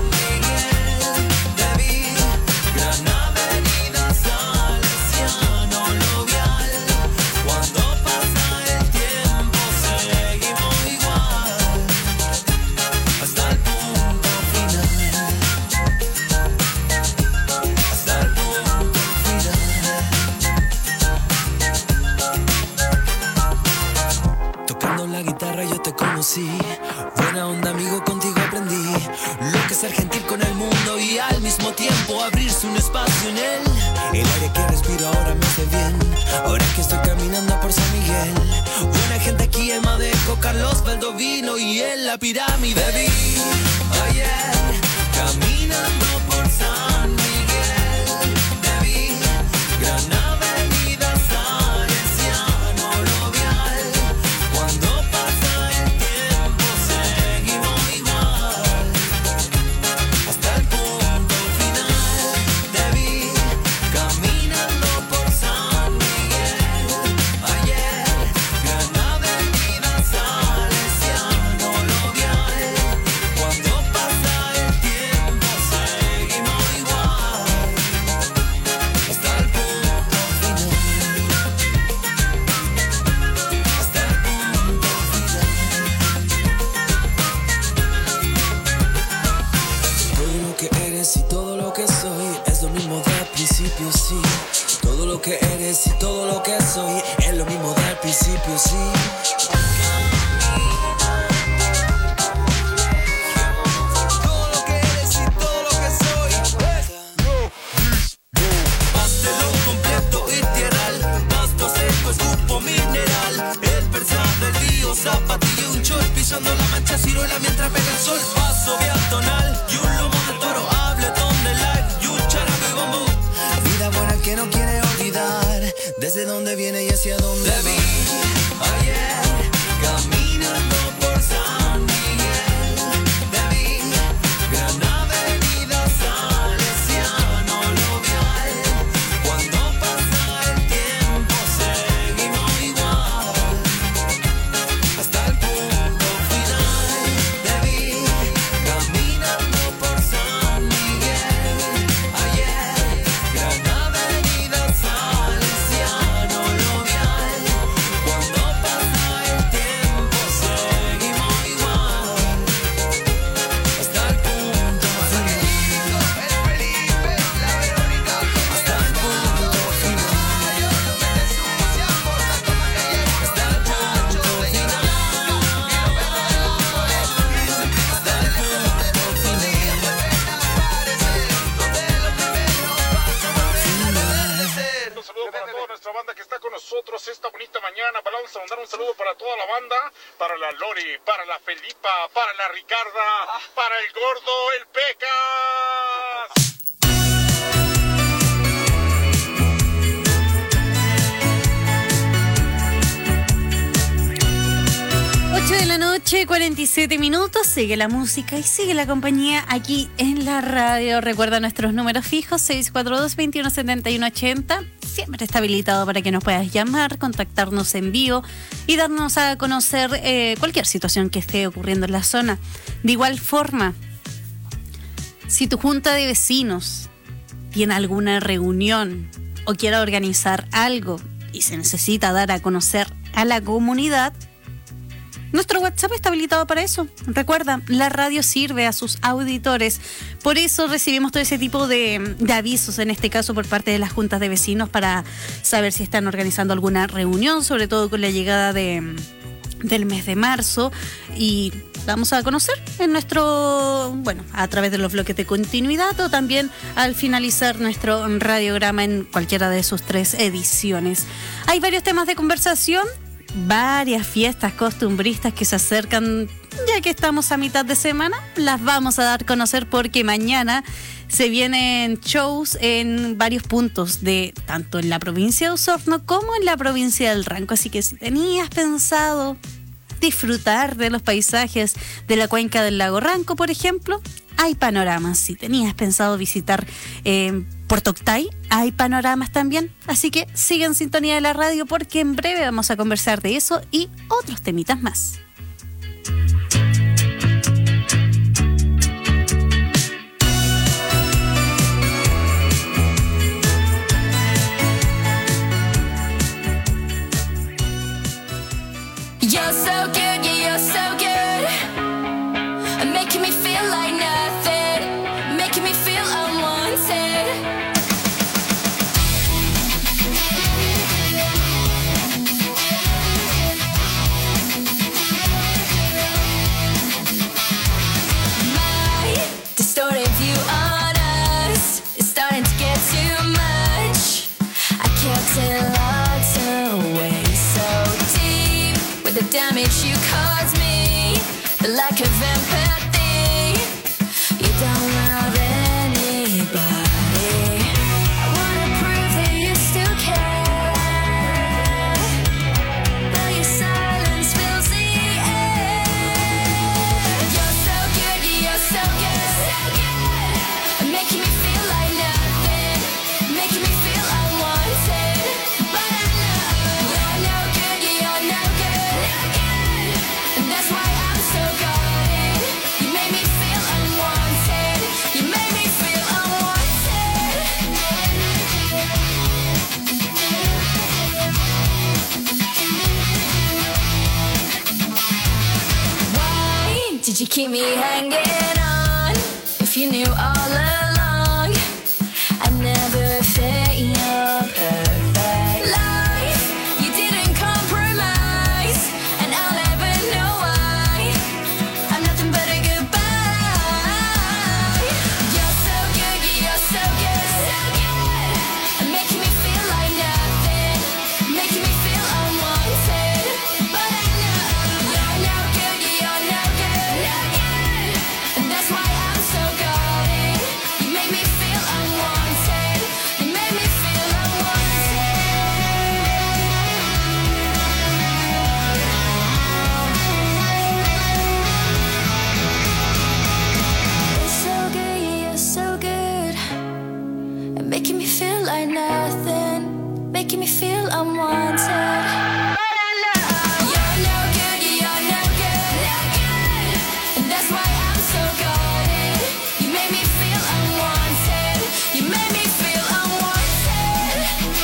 Tocando la guitarra yo te conocí. Buena onda, amigo, contigo aprendí lo que es ser gentil con el mundo y al mismo tiempo abrirse un espacio en él. El aire que respiro ahora me hace bien. Ahora que estoy caminando por San Miguel. Buena gente aquí en Madeco, Carlos Valdovino y en la pirámide vi ayer caminando por San Miguel. Te vi, Gran Avenida Salesiano Lovial. Cuando pasa el tiempo seguimos igual hasta el punto final. Te vi caminando por San Miguel ayer. Gran Avenida Salesiano Lovial. Cuando pasa el tiempo seguimos igual hasta el punto final. Hasta el punto final. Todo lo que eres y todo lo que soy es lo mismo del principio, sí. Todo lo que eres y todo lo que soy es lo mismo del principio, sí. Todo lo que eres y todo lo que soy. Pastelo completo y tierral, pasto seco, escupo mineral. El persal del río, zapatillo, un short, pisando la mancha ciruela mientras pega el sol. Paso biatonal y un lomo de toro, habletón de live y un charango y bambú. Vida buena que no quiere olvidar, desde dónde viene y hacia dónde va. Ayer caminando por San Miguel. Te vi, Gran Avenida Salesiano Lovial. Cuando pasa el tiempo seguimos igual hasta el punto final. Te vi caminando por San Miguel ayer. Gran Avenida Salesiano Lovial. Cuando pasa el tiempo seguimos igual hasta el punto final. Hasta el punto final. Hasta el punto final. Un saludo para toda nuestra banda que está con nosotros esta bonita mañana. Vamos a mandar un saludo para toda la banda, para la Lori, para la Felipa, para la Ricarda, para el Gordo, el Pecas. 8 de la noche, 47 minutos. Sigue la música y sigue la compañía aquí en la radio. Recuerda nuestros números fijos: 642-217180. Siempre está habilitado para que nos puedas llamar, contactarnos en vivo y darnos a conocer cualquier situación que esté ocurriendo en la zona. De igual forma, si tu junta de vecinos tiene alguna reunión o quiera organizar algo y se necesita dar a conocer a la comunidad, nuestro WhatsApp está habilitado para eso. Recuerda, la radio sirve a sus auditores. Por eso recibimos todo ese tipo de avisos, en este caso por parte de las juntas de vecinos, para saber si están organizando alguna reunión, sobre todo con la llegada del mes de marzo. Y vamos a conocer en nuestro, a través de los bloques de continuidad o también al finalizar nuestro radiograma en cualquiera de sus 3 ediciones. Hay varios temas de conversación. Varias fiestas costumbristas que se acercan, ya que estamos a mitad de semana. Las vamos a dar a conocer porque mañana se vienen shows en varios puntos, de tanto en la provincia de Osorno como en la provincia del Ranco. Así que si tenías pensado disfrutar de los paisajes de la cuenca del lago Ranco, por ejemplo, hay panoramas. Si tenías pensado visitar Puerto Octay, hay panoramas también. Así que sigue en sintonía de la radio porque en breve vamos a conversar de eso y otros temitas más. You're so good, yeah, you're so good. Making me feel like nothing. Making me feel unwanted. damage you caused me, the lack of empathy. You don't love anybody. I wanna prove that you still care, but your silence fills the air. You're so good, you're so good, so good. Making me feel like nothing, making me feel unwanted. But I know you're no good, you're no good, no good. And that's why I'm so guarded. You made me feel unwanted, you made me feel unwanted. Why did you keep me hanging on? If you knew all along I'd never fit your perfect life. You didn't compromise, and I'll never know why. I'm nothing but a goodbye. You're so good, you're so good, so good. Making me feel like nothing, making me feel unwanted. But I know you're no good, you're no good, no good. And that's why I'm so guarded. You make me feel unwanted, you make me feel unwanted. You're so good, you're so good. And making me feel like nothing, making me feel unwanted. But I know you're no good, you're no good, no good. And that's why I'm so guarded. You make me feel unwanted, you make me feel unwanted.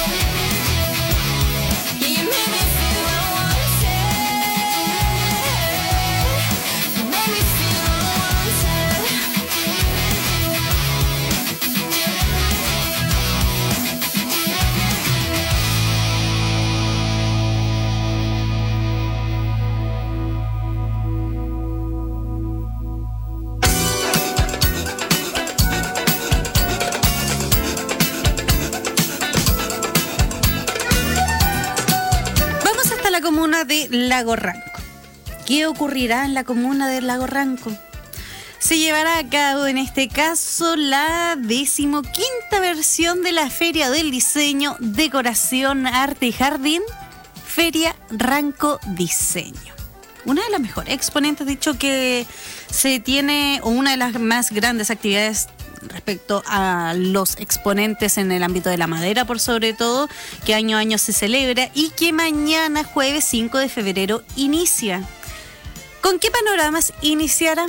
Yeah, you make me feel unwanted. You make me feel unwanted. Vamos hasta la comuna de Lago Ranco. ¿Qué ocurrirá en la comuna de Lago Ranco? Se llevará a cabo en este caso la 15ª versión de la Feria del Diseño, Decoración, Arte y Jardín, Feria Ranco Diseño. Una de las mejores exponentes, dicho, que se tiene, o una de las más grandes actividades respecto a los exponentes en el ámbito de la madera, por sobre todo, que año a año se celebra y que mañana, jueves 5 de febrero, inicia. ¿Con qué panoramas iniciará?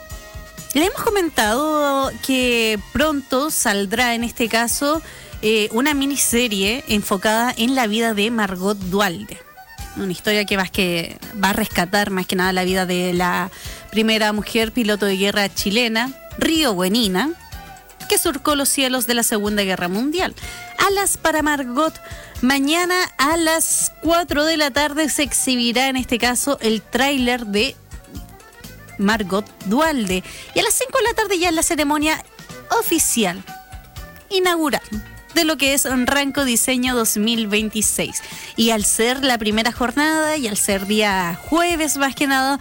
Le hemos comentado que pronto saldrá, en este caso, una miniserie enfocada en la vida de Margot Duhalde. Una historia que va a rescatar más que nada la vida de la primera mujer piloto de guerra chilena, Río Buenina, que surcó los cielos de la Segunda Guerra Mundial. Alas para Margot. Mañana a las 4 de la tarde se exhibirá, en este caso, el tráiler de Margot Duhalde. Y a las 5 de la tarde ya es la ceremonia oficial, inaugural, de lo que es Ranco Diseño 2026. Y al ser la primera jornada y al ser día jueves más que nada,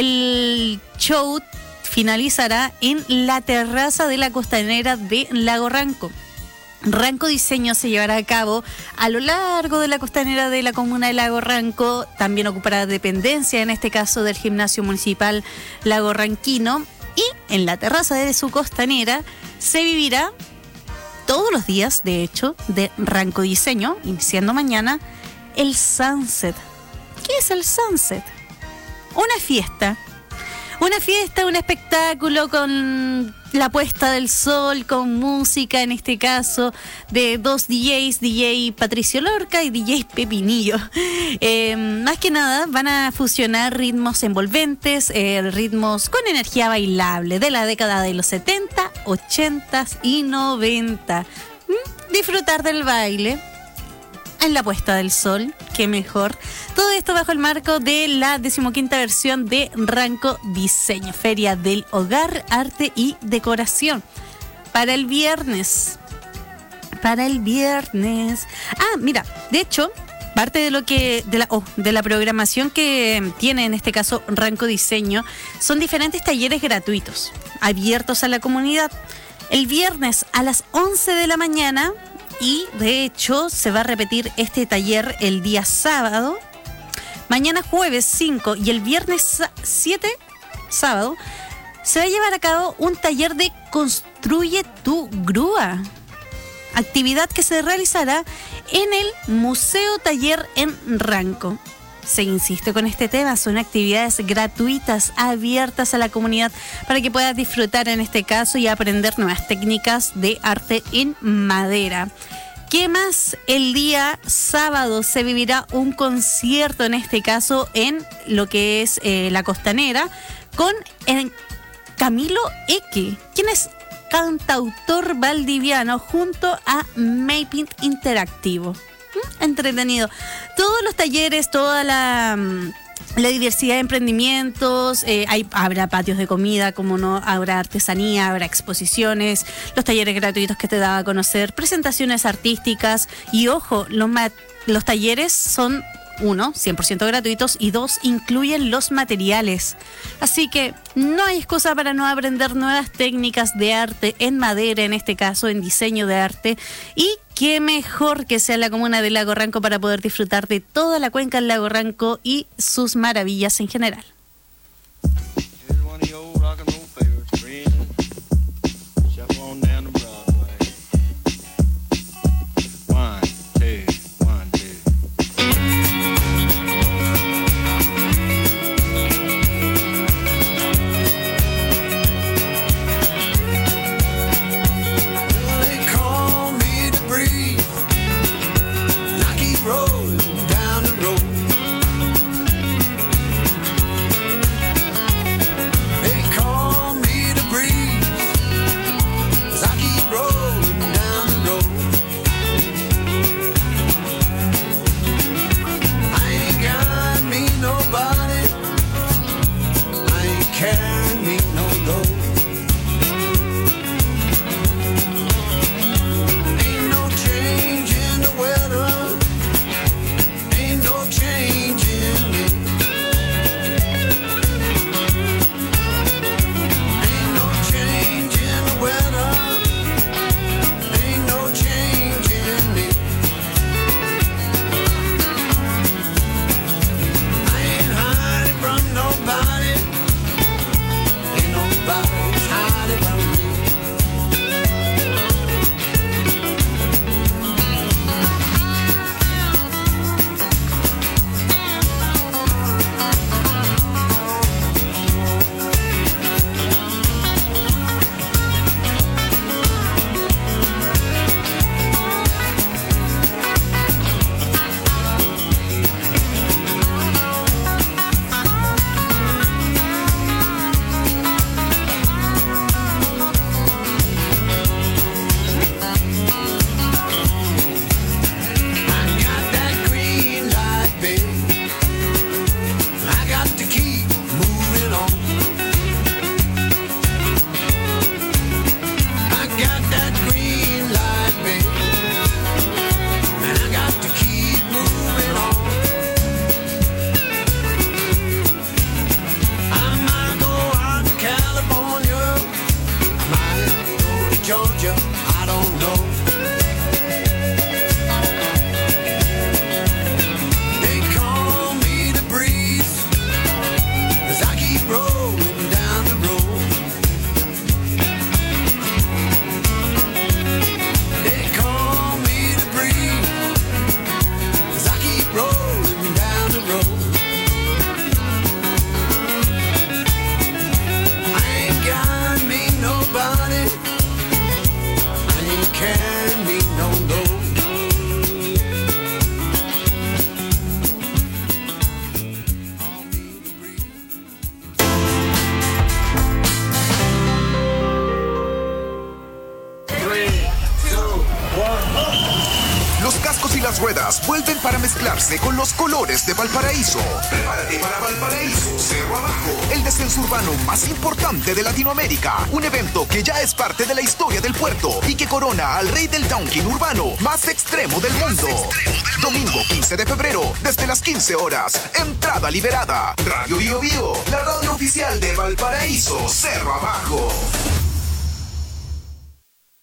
el show finalizará en la terraza de la costanera de Lago Ranco. Ranco Diseño se llevará a cabo a lo largo de la costanera de la comuna de Lago Ranco. También ocupará dependencia, en este caso, del gimnasio municipal Lago Ranquino. Y en la terraza de su costanera se vivirá todos los días, de hecho, de Ranco Diseño, iniciando mañana, el Sunset. ¿Qué es el Sunset? Una fiesta, un espectáculo con la puesta del sol, con música, en este caso, de dos DJs, DJ Patricio Lorca y DJ Pepinillo. Más que nada van a fusionar ritmos envolventes, ritmos con energía bailable de la década de los 70, 80 y 90. Disfrutar del baile en la puesta del sol, qué mejor. Todo esto bajo el marco de la 15ª versión de Ranco Diseño, Feria del Hogar, Arte y Decoración. Para el viernes. Mira, de hecho, parte de lo que de la programación que tiene en este caso Ranco Diseño son diferentes talleres gratuitos abiertos a la comunidad. El viernes a las 11 de la mañana, y de hecho se va a repetir este taller el día sábado, mañana jueves 5 y el viernes 7, sábado, se va a llevar a cabo un taller de Construye tu Grúa, actividad que se realizará en el Museo Taller en Ranco. Se insiste con este tema, son actividades gratuitas, abiertas a la comunidad para que puedas disfrutar en este caso y aprender nuevas técnicas de arte en madera. ¿Qué más? El día sábado se vivirá un concierto, en este caso en lo que es La Costanera, con Camilo Eque, quien es cantautor valdiviano, junto a Mapping Interactivo. Entretenido. Todos los talleres, toda la diversidad de emprendimientos, habrá patios de comida, como no, habrá artesanía, habrá exposiciones, los talleres gratuitos que te daba a conocer, presentaciones artísticas y ojo, los talleres son 1, 100% gratuitos y 2, incluyen los materiales. Así que no hay excusa para no aprender nuevas técnicas de arte en madera, en este caso en diseño de arte. Y qué mejor que sea la comuna de Lago Ranco para poder disfrutar de toda la cuenca del Lago Ranco y sus maravillas en general. Vuelven para mezclarse con los colores de Valparaíso. Prepárate para Valparaíso, Cerro Abajo. El descenso descenso urbano más importante de Latinoamérica. Un evento que ya es parte de la historia del puerto y que corona al rey del downking urbano más extremo del mundo. Domingo 15 de febrero, desde las 15 horas. Entrada liberada. Radio Bio Bio, la radio oficial de Valparaíso, Cerro Abajo.